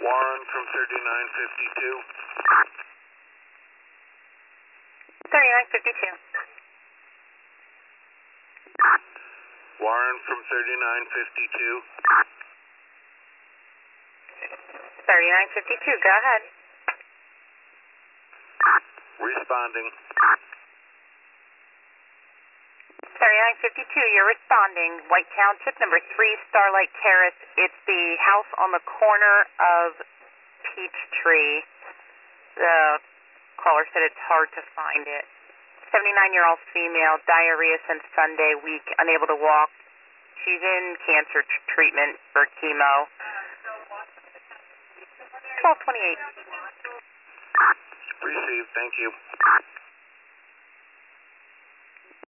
Warren from 3952. 3952. Warren from 3952. 3952, go ahead. Responding. 3952, you're responding. White Township, number 3, Starlight Terrace. It's the house on the corner of Peachtree. The caller said it's hard to find it. 79-year-old female, diarrhea since Sunday, weak, unable to walk. She's in cancer treatment for chemo. 1228. Received, thank you.